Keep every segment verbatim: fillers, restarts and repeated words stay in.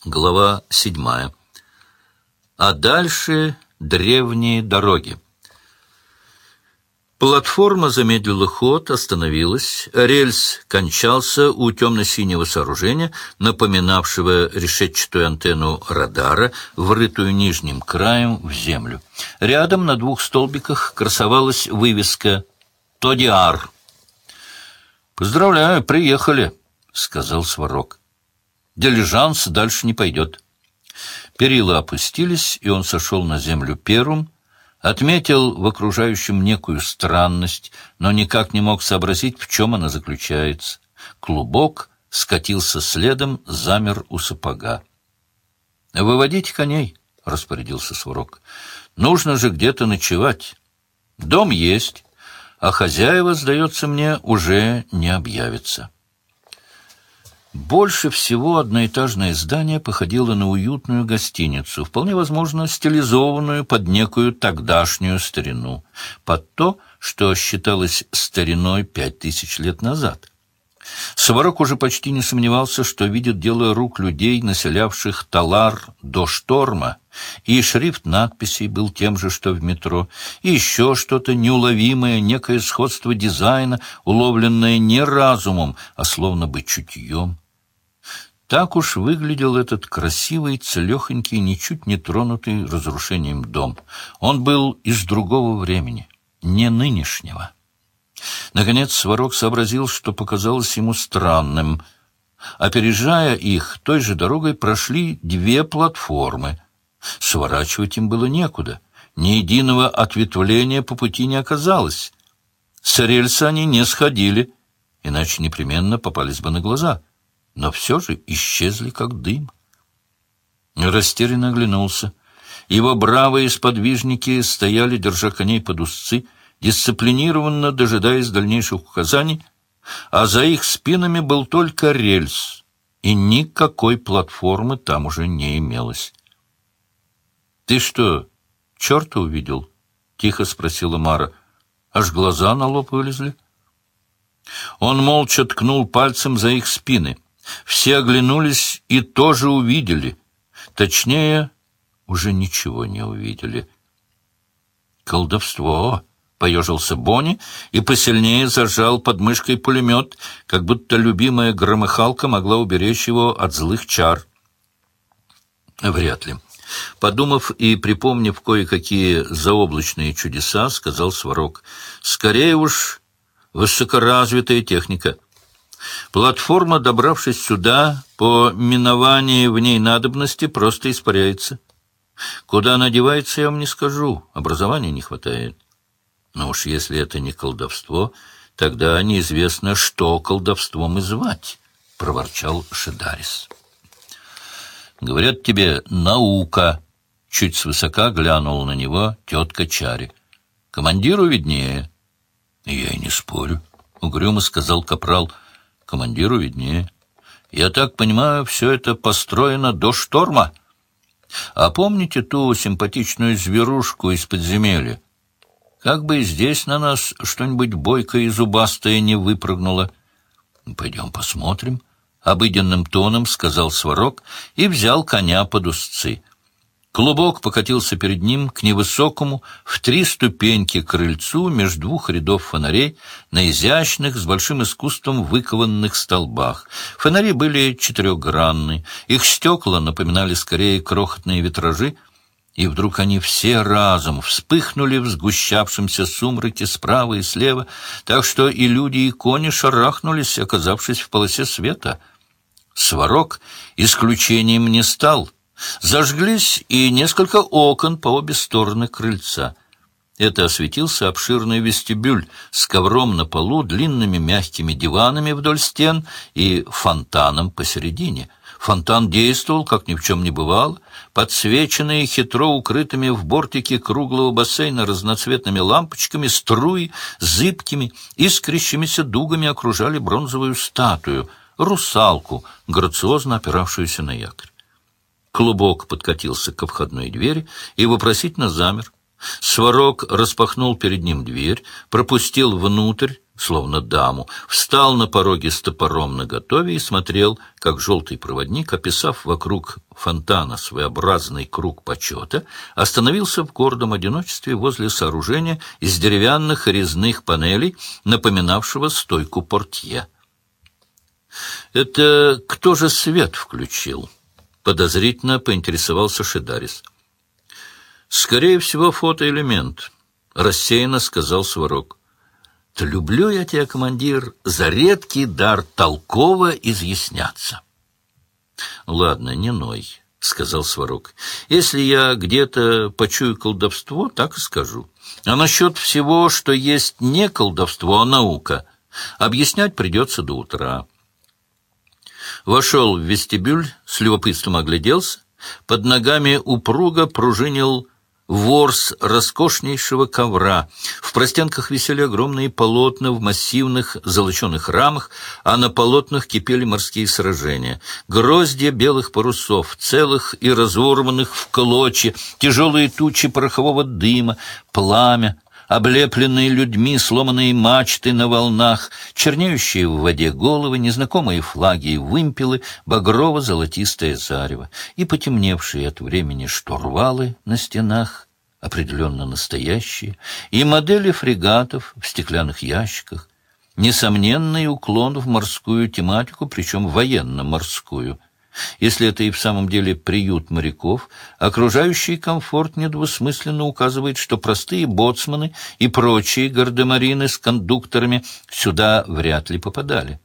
Глава седьмая. А дальше древние дороги. Платформа замедлила ход, остановилась. Рельс кончался у темно-синего сооружения, напоминавшего решетчатую антенну радара, врытую нижним краем в землю. Рядом на двух столбиках красовалась вывеска «Тодиар». «Поздравляю, приехали», — сказал Сварог. «Дилижанс дальше не пойдет». Перила опустились, и он сошел на землю первым, отметил в окружающем некую странность, но никак не мог сообразить, в чем она заключается. Клубок скатился следом, замер у сапога. «Выводите коней», — распорядился Сварог. «Нужно же где-то ночевать. Дом есть, а хозяева, сдается мне, уже не объявятся». Больше всего одноэтажное здание походило на уютную гостиницу, вполне возможно, стилизованную под некую тогдашнюю старину, под то, что считалось стариной пять тысяч лет назад. Сварог уже почти не сомневался, что видит дело рук людей, населявших Талар до шторма, и шрифт надписей был тем же, что в метро, и еще что-то неуловимое, некое сходство дизайна, уловленное не разумом, а словно бы чутьем. Так уж выглядел этот красивый, целехонький, ничуть не тронутый разрушением дом. Он был из другого времени, не нынешнего. Наконец Сварог сообразил, что показалось ему странным. Опережая их, той же дорогой прошли две платформы. Сворачивать им было некуда. Ни единого ответвления по пути не оказалось. С рельса они не сходили, иначе непременно попались бы на глаза. Но все же исчезли, как дым. Растерянно оглянулся. Его бравые сподвижники стояли, держа коней под узцы, дисциплинированно дожидаясь дальнейших указаний, а за их спинами был только рельс, и никакой платформы там уже не имелось. — Ты что, черта увидел? — тихо спросила Мара. — Аж глаза на лоб вылезли. Он молча ткнул пальцем за их спины. Все оглянулись и тоже увидели. Точнее, уже ничего не увидели. «Колдовство!» — поежился Бонни и посильнее зажал под мышкой пулемет, как будто любимая громыхалка могла уберечь его от злых чар. Вряд ли. Подумав и припомнив кое-какие заоблачные чудеса, сказал Сварог: «Скорее уж высокоразвитая техника». Платформа, добравшись сюда, по миновании в ней надобности, просто испаряется. Куда она девается, я вам не скажу, образования не хватает. Но уж если это не колдовство, тогда неизвестно, что колдовством и звать, — проворчал Шедарис. Говорят тебе, наука, — чуть свысока глянула на него тетка Чари. Командиру виднее. Я и не спорю, — угрюмо сказал капрал. Командиру виднее. Я так понимаю, все это построено до шторма. А помните ту симпатичную зверушку из подземелья? Как бы и здесь на нас что-нибудь бойкое и зубастое не выпрыгнуло. Пойдем посмотрим, — обыденным тоном сказал Сварог и взял коня под узцы. Клубок покатился перед ним к невысокому, в три ступеньки крыльцу между двух рядов фонарей на изящных, с большим искусством выкованных столбах. Фонари были четырехгранны, их стекла напоминали скорее крохотные витражи, и вдруг они все разом вспыхнули в сгущавшемся сумраке справа и слева, так что и люди, и кони шарахнулись, оказавшись в полосе света. Сварог исключением не стал. Зажглись и несколько окон по обе стороны крыльца. Это осветился обширный вестибюль с ковром на полу, длинными мягкими диванами вдоль стен и фонтаном посередине. Фонтан действовал, как ни в чем не бывало. Подсвеченные хитро укрытыми в бортике круглого бассейна разноцветными лампочками, струи зыбкими, искрящимися дугами окружали бронзовую статую, русалку, грациозно опиравшуюся на якорь. Клубок подкатился ко входной двери и вопросительно замер. Сварог распахнул перед ним дверь, пропустил внутрь, словно даму, встал на пороге с топором наготове и смотрел, как желтый проводник, описав вокруг фонтана своеобразный круг почета, остановился в гордом одиночестве возле сооружения из деревянных резных панелей, напоминавшего стойку портье. «Это кто же свет включил?» — подозрительно поинтересовался Шидарис. «Скорее всего, фотоэлемент», — рассеянно сказал Сварог. «Да люблю я тебя, командир, за редкий дар толково изъясняться». «Ладно, не ной», — сказал Сварог. «Если я где-то почую колдовство, так и скажу. А насчет всего, что есть не колдовство, а наука, объяснять придется до утра». Вошел в вестибюль, с любопытством огляделся. Под ногами упруго пружинил ворс роскошнейшего ковра. В простенках висели огромные полотна в массивных золоченых рамах, а на полотнах кипели морские сражения. Гроздья белых парусов, целых и разорванных в клочья, тяжелые тучи порохового дыма, пламя, облепленные людьми сломанные мачты на волнах, чернеющие в воде головы, незнакомые флаги и вымпелы, багрово-золотистое зарево и потемневшие от времени штурвалы на стенах, определенно настоящие, и модели фрегатов в стеклянных ящиках, несомненный уклон в морскую тематику, причем военно-морскую. Если это и в самом деле приют моряков, окружающий комфорт недвусмысленно указывает, что простые боцманы и прочие гардемарины с кондукторами сюда вряд ли попадали.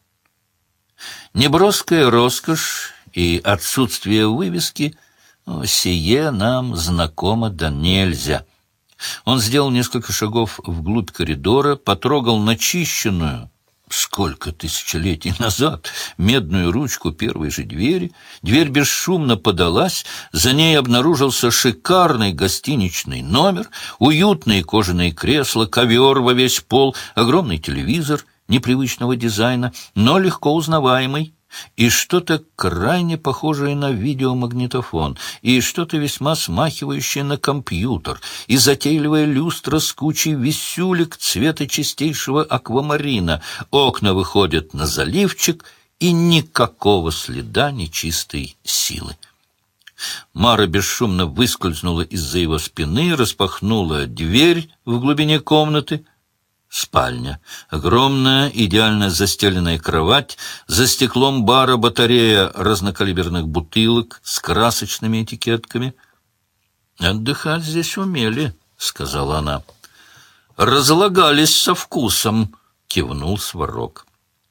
Неброская роскошь и отсутствие вывески — сие нам знакомо да нельзя. Он сделал несколько шагов вглубь коридора, потрогал начищенную, сколько тысячелетий назад, медную ручку первой же двери. Дверь бесшумно подалась, за ней обнаружился шикарный гостиничный номер, уютные кожаные кресла, ковер во весь пол, огромный телевизор непривычного дизайна, но легко узнаваемый, и что-то крайне похожее на видеомагнитофон, и что-то весьма смахивающее на компьютер, и затейливая люстра с кучей висюлек цвета чистейшего аквамарина. Окна выходят на заливчик, и никакого следа нечистой силы. Мара бесшумно выскользнула из-за его спины, распахнула дверь в глубине комнаты. Спальня. Огромная, идеально застеленная кровать, за стеклом бара батарея разнокалиберных бутылок с красочными этикетками. «Отдыхать здесь умели», — сказала она. «Разлагались со вкусом», — кивнул Сварог.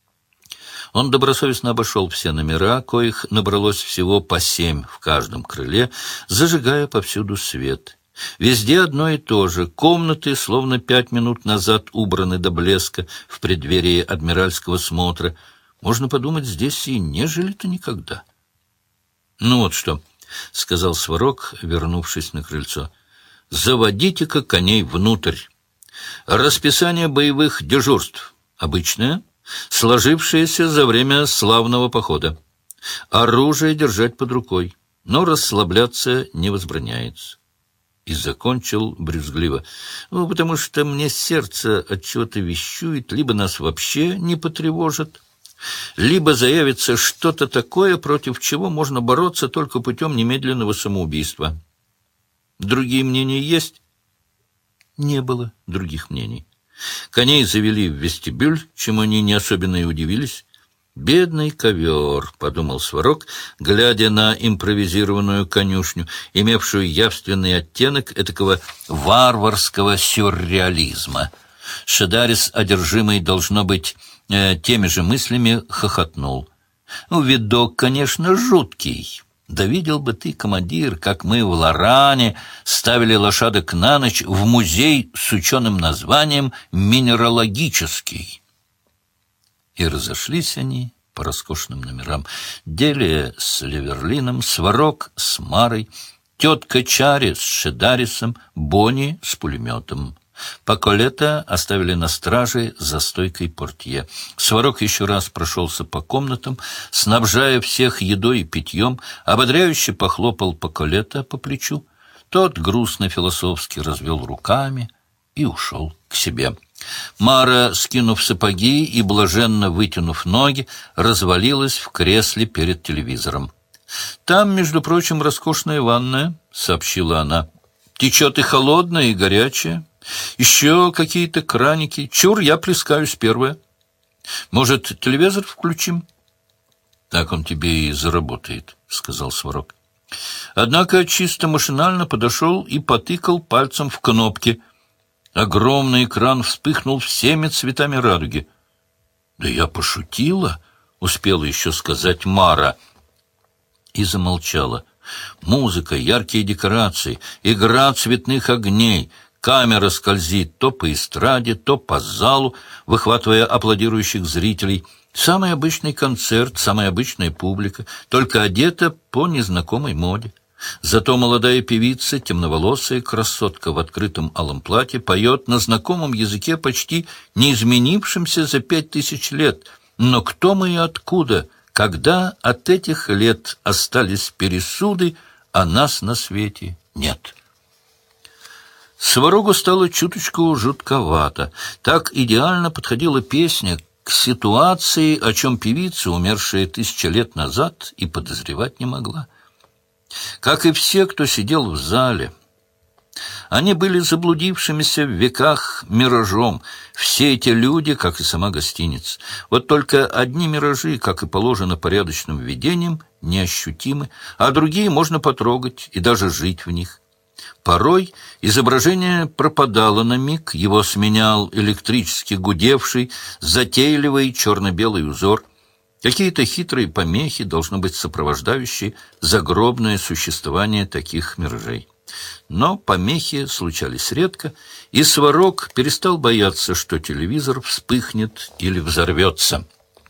Он добросовестно обошел все номера, коих набралось всего по семь в каждом крыле, зажигая повсюду свет. Везде одно и то же. Комнаты, словно пять минут назад убраны до блеска в преддверии адмиральского смотра. Можно подумать, здесь и не жили-то никогда. — Ну вот что, — сказал Сварог, вернувшись на крыльцо, — заводите-ка коней внутрь. Расписание боевых дежурств обычное, сложившееся за время славного похода. Оружие держать под рукой, но расслабляться не возбраняется. И закончил брюзгливо. Ну, потому что мне сердце от чего-то вещует, либо нас вообще не потревожит, либо заявится что-то такое, против чего можно бороться только путем немедленного самоубийства. Другие мнения есть? Не было других мнений. Коней завели в вестибюль, чему они не особенно и удивились. «Бедный ковер», — подумал Сварог, глядя на импровизированную конюшню, имевшую явственный оттенок этакого варварского сюрреализма. Шидарис, одержимый, должно быть, э, теми же мыслями, хохотнул. «Ну, видок, конечно, жуткий. Да видел бы ты, командир, как мы в Лоране ставили лошадок на ночь в музей с ученым названием «Минералогический». И разошлись они по роскошным номерам. Делия с Леверлином, Сварог с Марой, тетка Чари с Шидарисом, Бонни с пулеметом. Паколета оставили на страже за стойкой портье. Сварог еще раз прошелся по комнатам, снабжая всех едой и питьем, ободряюще похлопал Паколета по плечу. Тот грустно-философски развел руками и ушел к себе. Мара, скинув сапоги и блаженно вытянув ноги, развалилась в кресле перед телевизором. «Там, между прочим, роскошная ванная», — сообщила она. «Течет и холодная, и горячая. Еще какие-то краники. Чур, я плескаюсь первая. Может, телевизор включим?» «Так он тебе и заработает», — сказал Сварог. Однако чисто машинально подошел и потыкал пальцем в кнопки. Огромный экран вспыхнул всеми цветами радуги. «Да я пошутила», — успела еще сказать Мара. И замолчала. Музыка, яркие декорации, игра цветных огней. Камера скользит то по эстраде, то по залу, выхватывая аплодирующих зрителей. Самый обычный концерт, самая обычная публика, только одета по незнакомой моде. Зато молодая певица, темноволосая красотка в открытом алом платье, поет на знакомом языке, почти не изменившемся за пять тысяч лет. Но кто мы и откуда, когда от этих лет остались пересуды, а нас на свете нет? Сварогу стало чуточку жутковато. Так идеально подходила песня к ситуации, о чем певица, умершая тысяча лет назад, и подозревать не могла. Как и все, кто сидел в зале, они были заблудившимися в веках миражом. Все эти люди, как и сама гостиница. Вот только одни миражи, как и положено порядочным видениям, неощутимы, а другие можно потрогать и даже жить в них. Порой изображение пропадало на миг, его сменял электрически гудевший, затейливый черно-белый узор. Какие-то хитрые помехи, должно быть, сопровождающие загробное существование таких миражей. Но помехи случались редко, и Сварог перестал бояться, что телевизор вспыхнет или взорвется.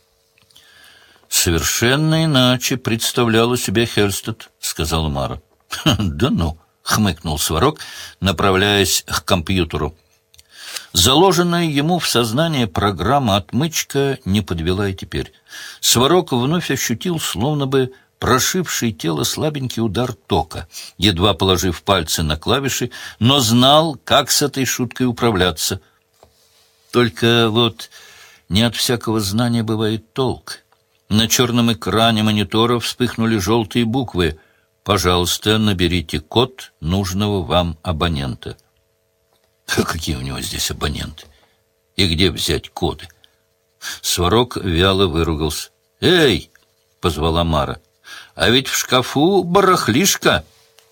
«Совершенно иначе представляла себе Хельстед», — сказала Мара. «Да ну!» — хмыкнул Сварог, направляясь к компьютеру. Заложенная ему в сознание программа-отмычка не подвела и теперь. Сварог вновь ощутил, словно бы прошивший тело слабенький удар тока, едва положив пальцы на клавиши, но знал, как с этой шуткой управляться. Только вот не от всякого знания бывает толк. На черном экране монитора вспыхнули желтые буквы. «Пожалуйста, наберите код нужного вам абонента». Какие у него здесь абоненты? И где взять коды? Сварог вяло выругался. «Эй!» — позвала Мара. «А ведь в шкафу барахлишка!»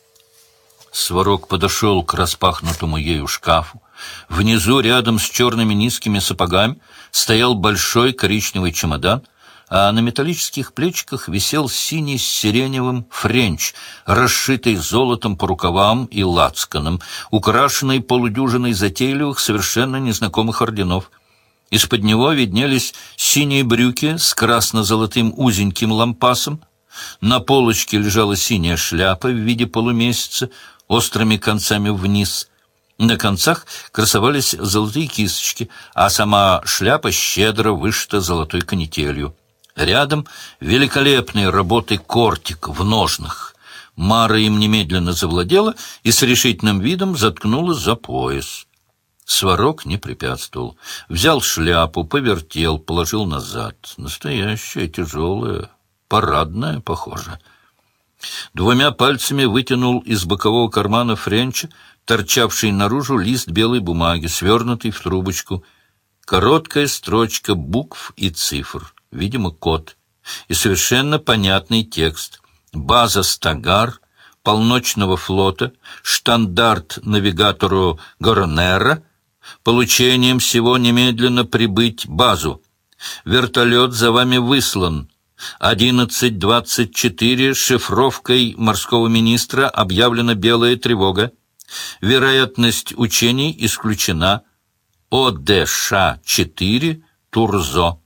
Сварог подошел к распахнутому ею шкафу. Внизу, рядом с черными низкими сапогами, стоял большой коричневый чемодан, а на металлических плечиках висел синий с сиреневым френч, расшитый золотом по рукавам и лацканам, украшенный полудюжиной затейливых, совершенно незнакомых орденов. Из-под него виднелись синие брюки с красно-золотым узеньким лампасом. На полочке лежала синяя шляпа в виде полумесяца, острыми концами вниз. На концах красовались золотые кисточки, а сама шляпа щедро вышита золотой канителью. Рядом великолепной работы кортик в ножнах. Мара им немедленно завладела и с решительным видом заткнула за пояс. Сварог не препятствовал. Взял шляпу, повертел, положил назад. Настоящая, тяжелая, парадная, похоже. Двумя пальцами вытянул из бокового кармана френча торчавший наружу лист белой бумаги, свернутый в трубочку. Короткая строчка букв и цифр. Видимо, код. И совершенно понятный текст. База «Стагар», полночного флота, штандарт навигатору Горонера, получением всего немедленно прибыть базу. Вертолет за вами выслан. одиннадцать двадцать четыре шифровкой морского министра объявлена белая тревога. Вероятность учений исключена. О Д Ш четыре Турзо.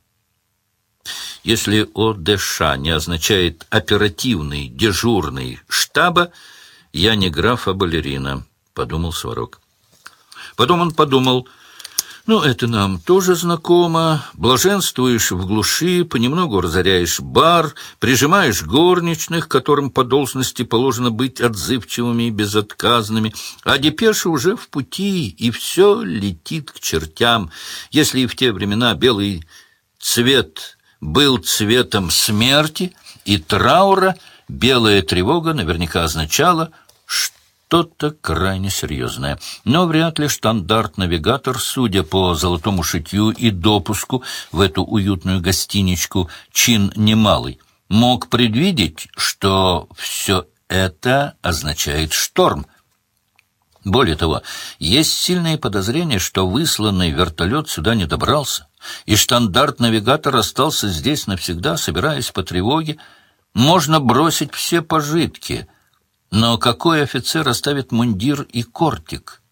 Если О Д Ш не означает «оперативный, дежурный штаба», я не граф, а балерина, — подумал Сварог. Потом он подумал, ну, это нам тоже знакомо. Блаженствуешь в глуши, понемногу разоряешь бар, прижимаешь горничных, которым по должности положено быть отзывчивыми и безотказными, а депеша уже в пути, и все летит к чертям. Если и в те времена белый цвет был цветом смерти и траура, белая тревога наверняка означала что-то крайне серьезное. Но вряд ли штандарт-навигатор, судя по золотому шитью и допуску в эту уютную гостиничку, чин немалый, мог предвидеть, что все это означает шторм. Более того, есть сильные подозрения, что высланный вертолет сюда не добрался, и штандарт-навигатор остался здесь навсегда, собираясь по тревоге. Можно бросить все пожитки, но какой офицер оставит мундир и кортик?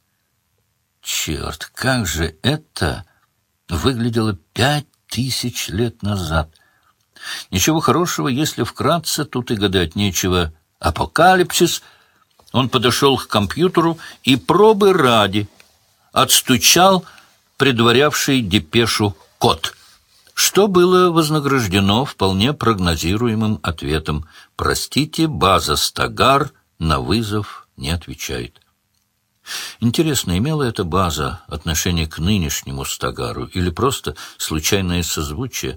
Черт, как же это выглядело пять тысяч лет назад! Ничего хорошего, если вкратце, тут и гадать нечего. Апокалипсис. Он подошел к компьютеру и пробы ради отстучал предварявший депешу код, что было вознаграждено вполне прогнозируемым ответом: «Простите, база Стагар на вызов не отвечает». Интересно, имела эта база отношение к нынешнему Стагару или просто случайное созвучие?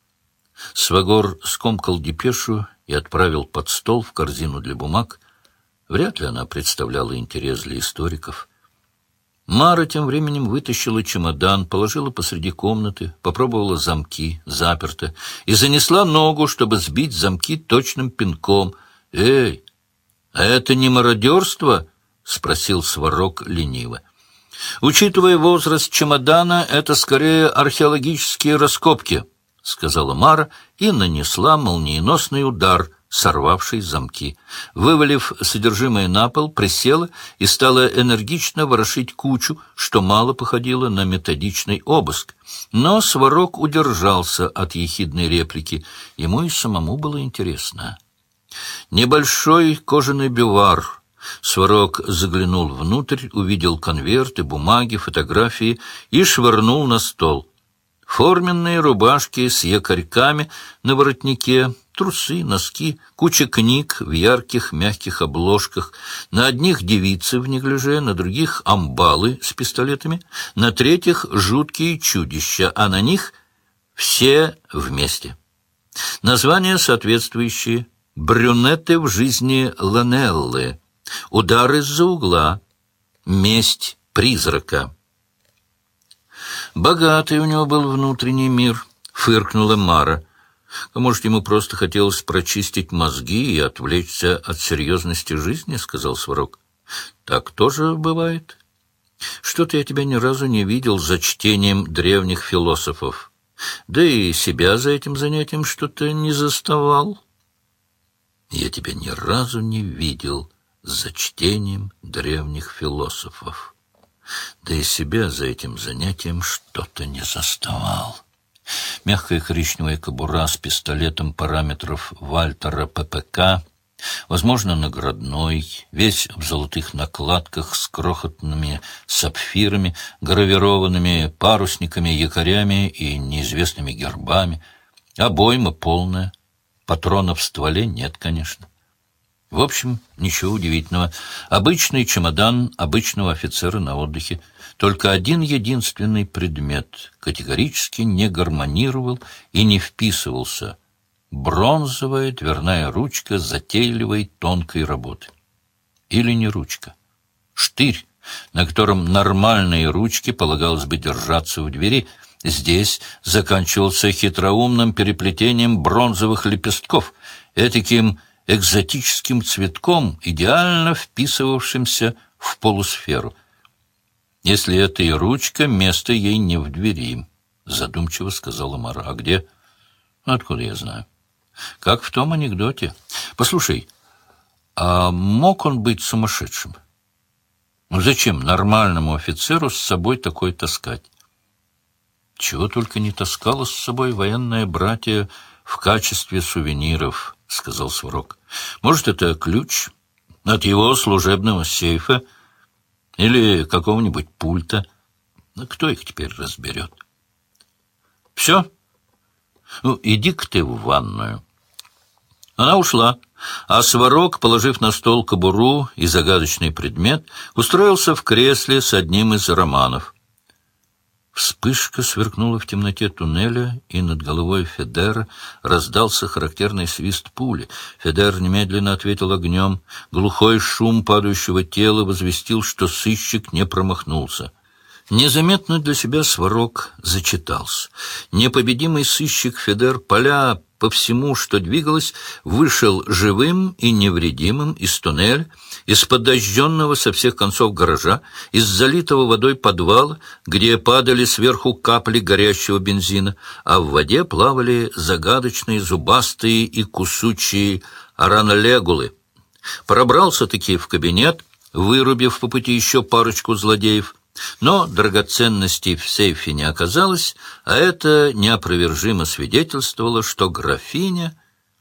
Свагор скомкал депешу и отправил под стол в корзину для бумаг. Вряд ли она представляла интерес для историков. Мара тем временем вытащила чемодан, положила посреди комнаты, попробовала замки, заперто, и занесла ногу, чтобы сбить замки точным пинком. «Эй, а это не мародерство?» — спросил Сварог лениво. «Учитывая возраст чемодана, это скорее археологические раскопки», — сказала Мара и нанесла молниеносный удар, сорвавший замки. Вывалив содержимое на пол, присела и стала энергично ворошить кучу, что мало походило на методичный обыск. Но Сварог удержался от ехидной реплики. Ему и самому было интересно. Небольшой кожаный бювар. Сварог заглянул внутрь, увидел конверты, бумаги, фотографии и швырнул на стол. Форменные рубашки с якорьками на воротнике, трусы, носки, куча книг в ярких мягких обложках. На одних девицы в неглиже, на других амбалы с пистолетами, на третьих жуткие чудища, а на них все вместе. Названия соответствующие: «Брюнеты в жизни Ланеллы», «Удар из-за угла», «Месть призрака». «Богатый у него был внутренний мир», — фыркнула Мара. «А может, ему просто хотелось прочистить мозги и отвлечься от серьезности жизни?» — сказал Сварог. «Так тоже бывает. Что-то я тебя ни разу не видел за чтением древних философов. Да и себя за этим занятием что-то не заставал». «Я тебя ни разу не видел за чтением древних философов. Да и себя за этим занятием что-то не заставал». Мягкая коричневая кобура с пистолетом параметров Вальтера ППК, возможно, наградной, весь в золотых накладках с крохотными сапфирами, гравированными парусниками, якорями и неизвестными гербами. Обойма полная, патронов в стволе нет, конечно. В общем, ничего удивительного. Обычный чемодан обычного офицера на отдыхе. Только один единственный предмет категорически не гармонировал и не вписывался. Бронзовая дверная ручка затейливой тонкой работы. Или не ручка. Штырь, на котором нормальные ручки полагалось бы держаться в двери, здесь заканчивался хитроумным переплетением бронзовых лепестков, этаким экзотическим цветком, идеально вписывавшимся в полусферу. «Если это и ручка, место ей не в двери», — задумчиво сказала Мара. «А где?» «Откуда я знаю?» «Как в том анекдоте. Послушай, а мог он быть сумасшедшим? Ну зачем нормальному офицеру с собой такое таскать?» «Чего только не таскало с собой военное братья в качестве сувениров», — сказал Сварог. «Может, это ключ от его служебного сейфа или какого-нибудь пульта. Ну, кто их теперь разберет?» «Все? Ну, иди-ка ты в ванную». Она ушла, а Сварог, положив на стол кобуру и загадочный предмет, устроился в кресле с одним из романов. В Вспышка сверкнула в темноте туннеля, и над головой Федера раздался характерный свист пули. Федер немедленно ответил огнем. Глухой шум падающего тела возвестил, что сыщик не промахнулся. Незаметно для себя Сварог зачитался. Непобедимый сыщик Федер, поля по всему, что двигалось, вышел живым и невредимым из туннеля, из подожженного со всех концов гаража, из залитого водой подвала, где падали сверху капли горящего бензина, а в воде плавали загадочные зубастые и кусучие аранолегулы. Пробрался-таки в кабинет, вырубив по пути еще парочку злодеев. Но драгоценностей в сейфе не оказалось, а это неопровержимо свидетельствовало, что графиня...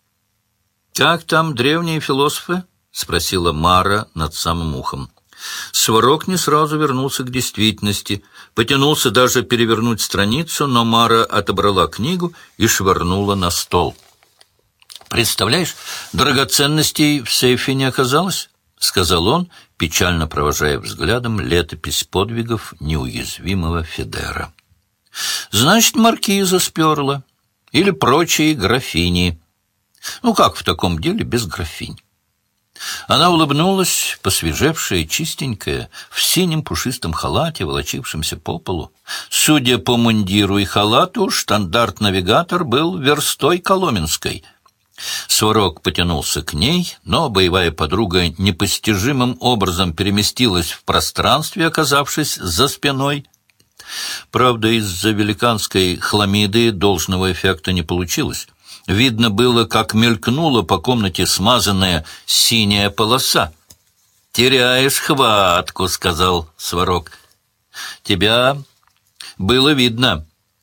«Как там древние философы?» — спросила Мара над самым ухом. Сварог не сразу вернулся к действительности, потянулся даже перевернуть страницу, но Мара отобрала книгу и швырнула на стол. «Представляешь, драгоценностей в сейфе не оказалось?» — сказал он, печально провожая взглядом летопись подвигов неуязвимого Федера. «Значит, маркиза сперла. Или прочие графини. Ну, как в таком деле без графинь?» Она улыбнулась, посвежевшая, чистенькая, в синем пушистом халате, волочившемся по полу. Судя по мундиру и халату, штандарт-навигатор был верстой коломенской. Сварог потянулся к ней, но боевая подруга непостижимым образом переместилась в пространстве, оказавшись за спиной. Правда, из-за великанской хламиды должного эффекта не получилось. Видно было, как мелькнула по комнате смазанная синяя полоса. «Теряешь хватку», — сказал Сварог. «Тебя было видно».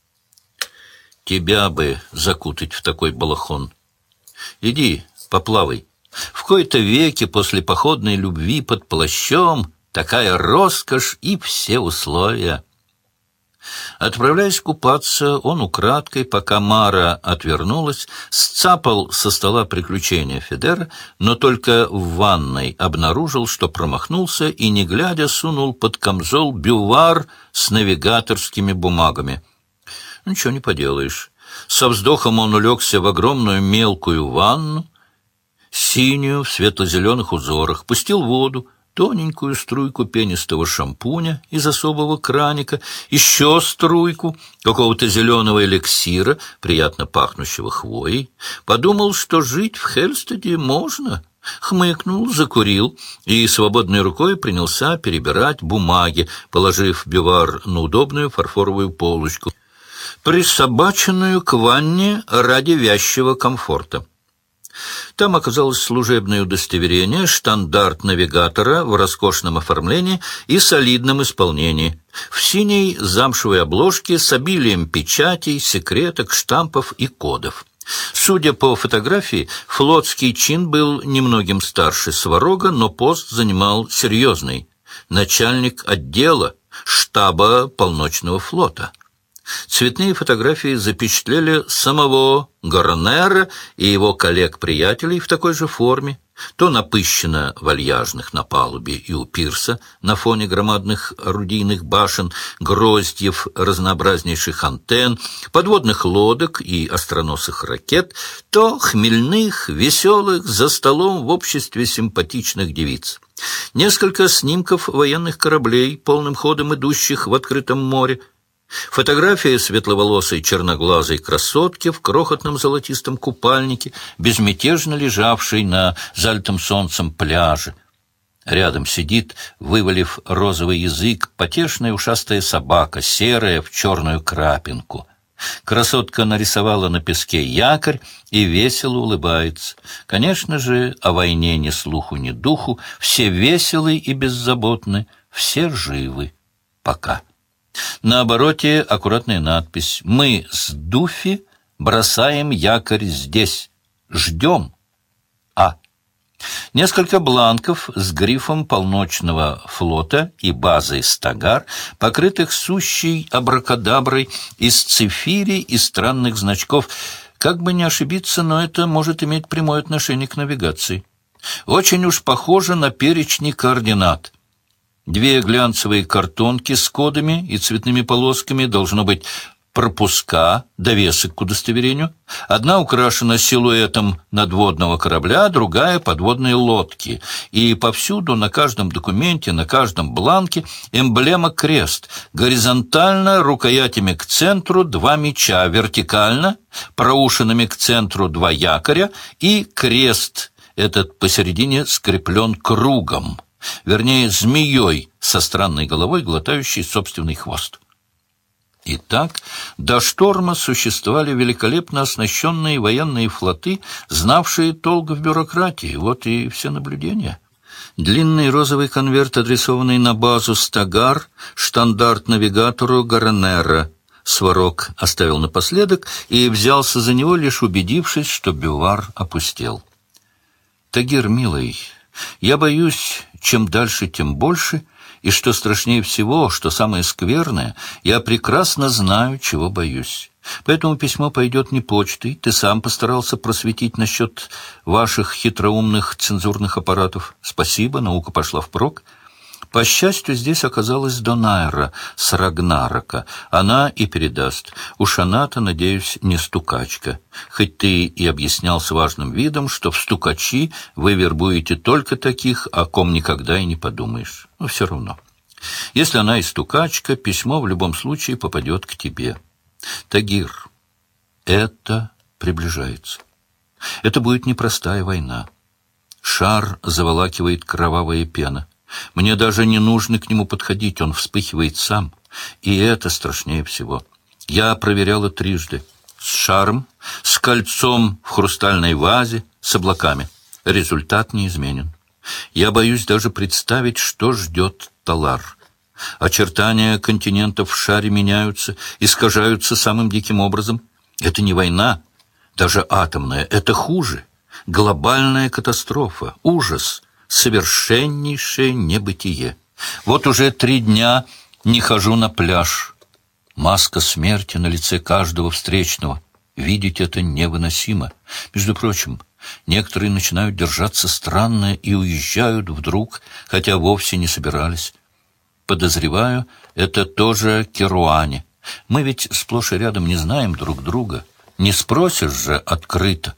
«Тебя бы закутать в такой балахон. Иди, поплавай. В кои-то веке после походной любви под плащом такая роскошь и все условия». Отправляясь купаться, он украдкой, пока Мара отвернулась, сцапал со стола приключения Федера, но только в ванной обнаружил, что промахнулся, и, не глядя, сунул под камзол бювар с навигаторскими бумагами. Ничего не поделаешь. Со вздохом он улегся в огромную мелкую ванну, синюю в светло-зеленых узорах, пустил воду, тоненькую струйку пенистого шампуня из особого краника, еще струйку какого-то зеленого эликсира, приятно пахнущего хвоей. Подумал, что жить в Хельстеде можно. Хмыкнул, закурил и свободной рукой принялся перебирать бумаги, положив бювар на удобную фарфоровую полочку, присобаченную к ванне ради вязчего комфорта. Там оказалось служебное удостоверение, штандарт навигатора в роскошном оформлении и солидном исполнении, в синей замшевой обложке с обилием печатей, секреток, штампов и кодов. Судя по фотографии, флотский чин был немногим старше Сварога, но пост занимал серьезный — начальник отдела штаба полночного флота. Цветные фотографии запечатлели самого Горнера и его коллег-приятелей в такой же форме, то напыщенно вальяжных на палубе и у пирса на фоне громадных орудийных башен, гроздьев разнообразнейших антенн, подводных лодок и остроносых ракет, то хмельных, веселых, за столом в обществе симпатичных девиц. Несколько снимков военных кораблей, полным ходом идущих в открытом море, фотография светловолосой черноглазой красотки в крохотном золотистом купальнике, безмятежно лежавшей на залитом солнцем пляже. Рядом сидит, вывалив розовый язык, потешная ушастая собака, серая в черную крапинку. Красотка нарисовала на песке якорь и весело улыбается. Конечно же, о войне ни слуху, ни духу, все веселы и беззаботны, все живы. Пока. На обороте аккуратная надпись: «Мы с Дуфи бросаем якорь здесь. Ждем. А». Несколько бланков с грифом полночного флота и базой «Стагар», покрытых сущей абракадаброй из цифири и странных значков. Как бы не ошибиться, но это может иметь прямое отношение к навигации. Очень уж похоже на перечни координат. Две глянцевые картонки с кодами и цветными полосками, должно быть, пропуска, довесок к удостоверению. Одна украшена силуэтом надводного корабля, другая — подводной лодки. И повсюду, на каждом документе, на каждом бланке эмблема крест. Горизонтально, рукоятями к центру, два меча. Вертикально, проушинами к центру, два якоря. И крест этот посередине скреплен кругом. Вернее, змеей со странной головой, глотающей собственный хвост. Итак, до шторма существовали великолепно оснащенные военные флоты, знавшие толк в бюрократии. Вот и все наблюдения. Длинный розовый конверт, адресованный на базу Стагар, штандарт-навигатору Гарнера. Сварог оставил напоследок и взялся за него, лишь убедившись, что бювар опустел. «Тагир, милый, я боюсь, чем дальше, тем больше, и что страшнее всего, что самое скверное, я прекрасно знаю, чего боюсь. Поэтому письмо пойдет не почтой, ты сам постарался просветить насчет ваших хитроумных цензурных аппаратов. Спасибо, наука пошла впрок. По счастью, здесь оказалась Донайра с Рагнарока. Она и передаст. Уж она-то, надеюсь, не стукачка. Хоть ты и объяснял с важным видом, что в стукачи вы вербуете только таких, о ком никогда и не подумаешь. Но все равно. Если она и стукачка, письмо в любом случае попадет к тебе. Тагир, это приближается. Это будет непростая война. Шар заволакивает кровавая пена. Мне даже не нужно к нему подходить, он вспыхивает сам. И это страшнее всего. Я проверяла трижды. С шаром, с кольцом в хрустальной вазе, с облаками. Результат неизменен. Я боюсь даже представить, что ждет Талар. Очертания континентов в шаре меняются, искажаются самым диким образом. Это не война, даже атомная, это хуже. Глобальная катастрофа, ужас, совершеннейшее небытие. Вот уже три дня не хожу на пляж. Маска смерти на лице каждого встречного. Видеть это невыносимо. Между прочим, некоторые начинают держаться странно и уезжают вдруг, хотя вовсе не собирались. Подозреваю, это тоже Керуани. Мы ведь сплошь и рядом не знаем друг друга. Не спросишь же открыто.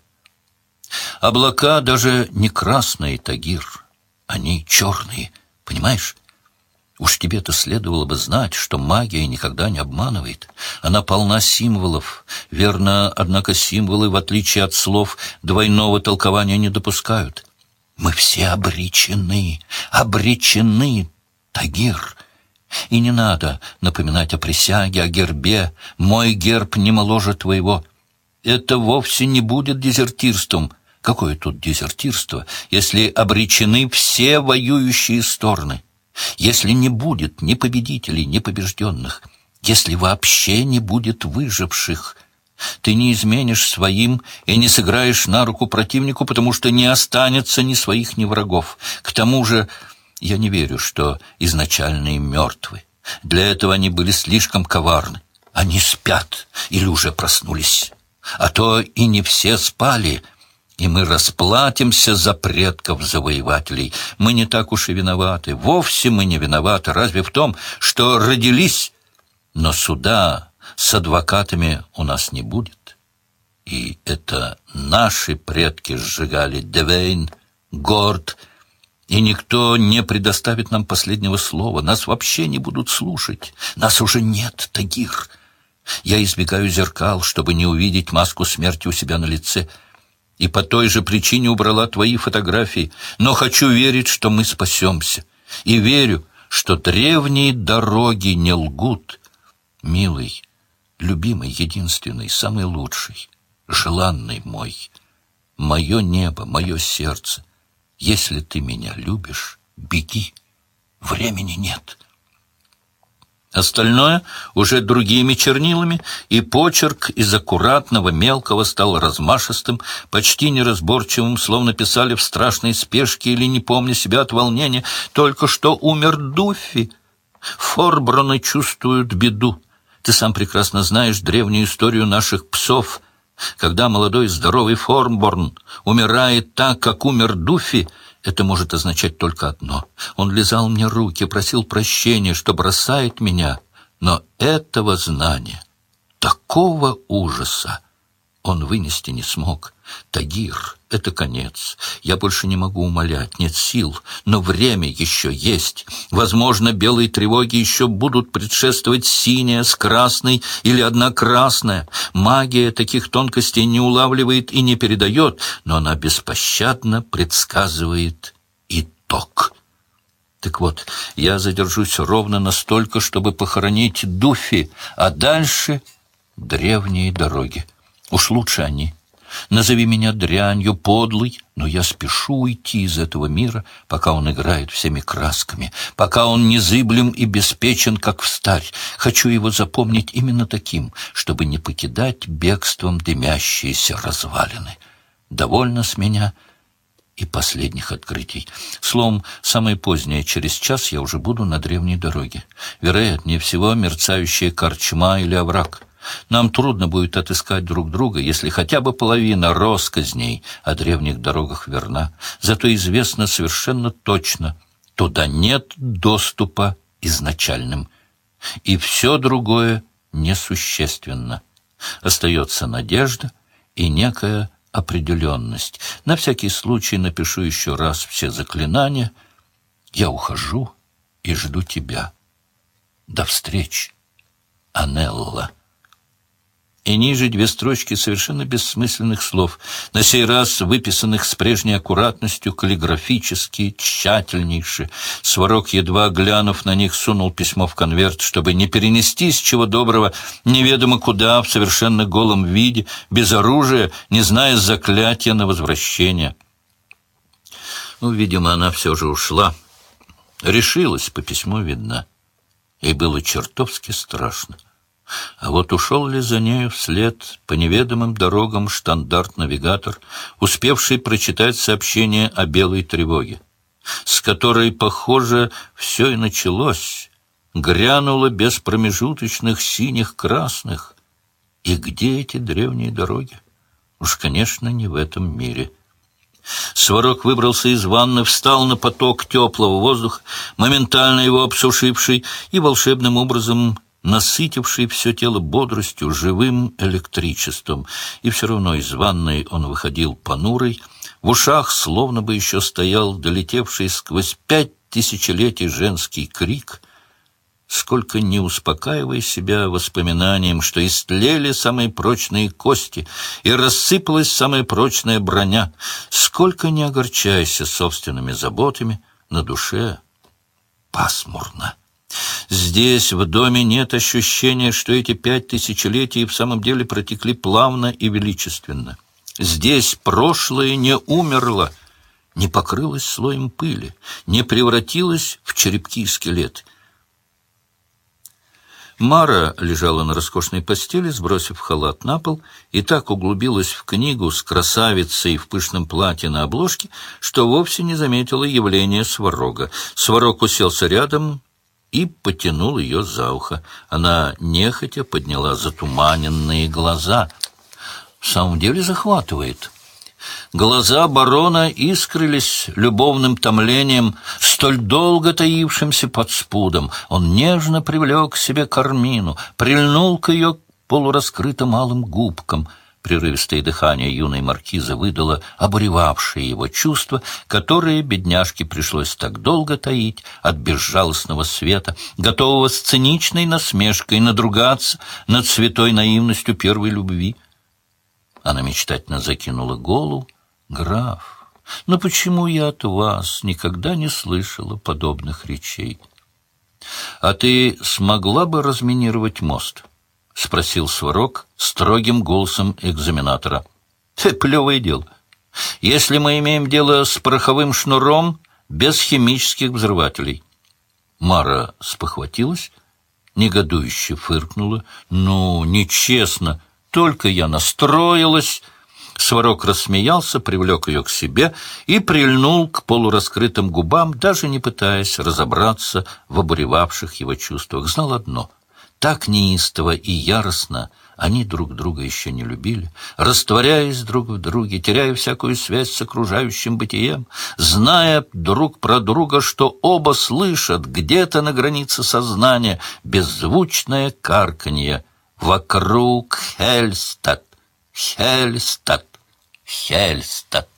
Облака даже не красные, Тагир. Они черные, понимаешь? Уж тебе-то следовало бы знать, что магия никогда не обманывает. Она полна символов. Верно, однако символы, в отличие от слов, двойного толкования не допускают. Мы все обречены, обречены, Тагир. И не надо напоминать о присяге, о гербе. Мой герб не моложе твоего. Это вовсе не будет дезертирством. Какое тут дезертирство, если обречены все воюющие стороны? Если не будет ни победителей, ни побежденных, если вообще не будет выживших, ты не изменишь своим и не сыграешь на руку противнику, потому что не останется ни своих, ни врагов. К тому же я не верю, что изначальные мертвы. Для этого они были слишком коварны. Они спят или уже проснулись. А то и не все спали, и мы расплатимся за предков-завоевателей. Мы не так уж и виноваты. Вовсе мы не виноваты. Разве в том, что родились? Но суда с адвокатами у нас не будет. И это наши предки сжигали Девейн, Горд, и никто не предоставит нам последнего слова. Нас вообще не будут слушать. Нас уже нет, Тагир. Я избегаю зеркал, чтобы не увидеть маску смерти у себя на лице. И по той же причине убрала твои фотографии. Но хочу верить, что мы спасемся. И верю, что древние дороги не лгут. Милый, любимый, единственный, самый лучший, желанный мой, мое небо, мое сердце. Если ты меня любишь, беги. Времени нет. Остальное уже другими чернилами, и почерк из аккуратного мелкого стал размашистым, почти неразборчивым, словно писали в страшной спешке или не помня себя от волнения. Только что умер Дуффи. Форброны чувствуют беду. Ты сам прекрасно знаешь древнюю историю наших псов. Когда молодой здоровый Форборн умирает так, как умер Дуффи, это может означать только одно. Он лизал мне руки, просил прощения, что бросает меня, но этого знания, такого ужаса он вынести не смог. Тагир, это конец. Я больше не могу умолять, нет сил, но время еще есть. Возможно, белые тревоги еще будут предшествовать синяя с красной или одна красная. Магия таких тонкостей не улавливает и не передает, но она беспощадно предсказывает итог. Так вот, я задержусь ровно настолько, чтобы похоронить Дуфи, а дальше древние дороги. Уж лучше они. Назови меня дрянью, подлой, но я спешу уйти из этого мира, пока он играет всеми красками, пока он незыблем и беспечен, как встарь. Хочу его запомнить именно таким, чтобы не покидать бегством дымящиеся развалины. Довольно с меня и последних открытий. Словом, самое позднее, через час я уже буду на древней дороге. Вероятнее всего, мерцающая корчма или овраг. Нам трудно будет отыскать друг друга, если хотя бы половина россказней о древних дорогах верна. Зато известно совершенно точно, туда нет доступа изначальным. И все другое несущественно. Остается надежда и некая определенность. На всякий случай напишу еще раз все заклинания. Я ухожу и жду тебя. До встречи, Анелла. И ниже две строчки совершенно бессмысленных слов, на сей раз выписанных с прежней аккуратностью, каллиграфически, тщательнейше. Сварог, едва глянув на них, сунул письмо в конверт, чтобы не перенестись, чего доброго, неведомо куда, в совершенно голом виде, без оружия, не зная заклятия на возвращение. Ну, видимо, она все же ушла. Решилась, по письму видно. Ей было чертовски страшно. А вот ушел ли за нею вслед по неведомым дорогам штандарт-навигатор, успевший прочитать сообщение о белой тревоге, с которой, похоже, все и началось, грянуло без промежуточных синих-красных. И где эти древние дороги? Уж, конечно, не в этом мире. Сварог выбрался из ванны, встал на поток теплого воздуха, моментально его обсушивший и волшебным образом насытивший все тело бодростью, живым электричеством. И все равно из ванной он выходил понурый, в ушах словно бы еще стоял долетевший сквозь пять тысячелетий женский крик, сколько не успокаивая себя воспоминанием, что истлели самые прочные кости и рассыпалась самая прочная броня, сколько не огорчайся собственными заботами, на душе пасмурно. Здесь, в доме, нет ощущения, что эти пять тысячелетий в самом деле протекли плавно и величественно. Здесь прошлое не умерло, не покрылось слоем пыли, не превратилось в черепки и скелеты. Мара лежала на роскошной постели, сбросив халат на пол, и так углубилась в книгу с красавицей в пышном платье на обложке, что вовсе не заметила явления Сварога. Сварог уселся рядом и потянул ее за ухо. Она нехотя подняла затуманенные глаза. В самом деле захватывает. Глаза барона искрились любовным томлением, столь долго таившимся под спудом. Он нежно привлек к себе Кармину, прильнул к ее полураскрытым алым губкам. Прерывистое дыхание юной маркизы выдало обуревавшие его чувства, которые бедняжке пришлось так долго таить от безжалостного света, готового с циничной насмешкой надругаться над святой наивностью первой любви. Она мечтательно закинула голову. «Граф, но почему я от вас никогда не слышала подобных речей? А ты смогла бы разминировать мост?» — спросил Сварог строгим голосом экзаменатора. «Плевое дело. Если мы имеем дело с пороховым шнуром, без химических взрывателей». Мара спохватилась, негодующе фыркнула. «Ну, нечестно. Только я настроилась». Сварог рассмеялся, привлек ее к себе и прильнул к полураскрытым губам, даже не пытаясь разобраться в обуревавших его чувствах. Знал одно — так неистово и яростно Они друг друга еще не любили, растворяясь друг в друге, теряя всякую связь с окружающим бытием, зная друг про друга, что оба слышат где-то на границе сознания беззвучное карканье «Вокруг Хельстад, Хельстад, Хельстад».